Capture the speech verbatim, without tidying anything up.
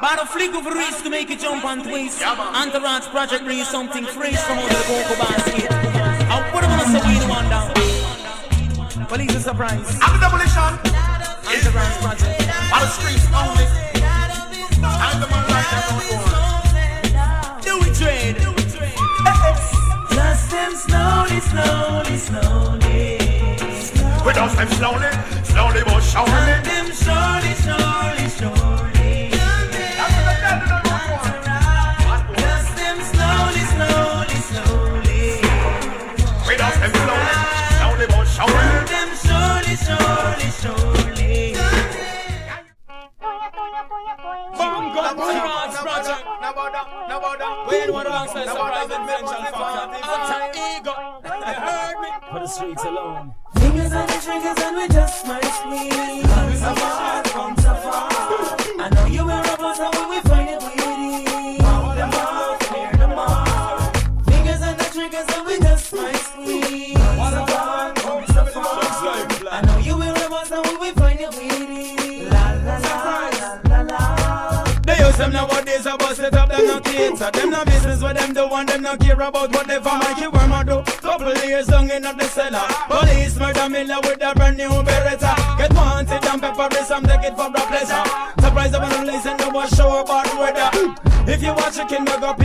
By the flick of a wrist to make it jump and twist. Entourage project brings something fresh from out of the cocoa basket. And what am I gonna say we the one down? Police a surprise. I'm the demolition. Entourage project. On the streets only. I'm the man like that on Do we trade? Just them slowly, slowly, slowly. We dust them slowly, slowly but surely. Them slowly, slowly, slowly. Just them slowly, slowly, slowly. We dust them slowly, slowly but surely. Them slowly, slowly, slowly. Bongo Entourage project. Wait, what else says surprise invention factor? Alter ego. You heard me? For the streets alone. Fingers on the triggers and we just might squeeze. So far, come so far. I know you will rub us and we will find it witty. Power them off, clear them off. Fingers on the triggers and we just might squeeze. So far, come so far. I know you will rub us and we will find it witty. La la la la la la. They use them nowadays, I bust it up, them no cater. Them no business with them do and them no care about what they for Mikey Worm do. Couple years long in the cellar. Police murder Miller with a brand new Beretta. Get wanted and pepper some take it for the pleasure. Surprise when I'm listening to a show about weather. If you watch a kid, make up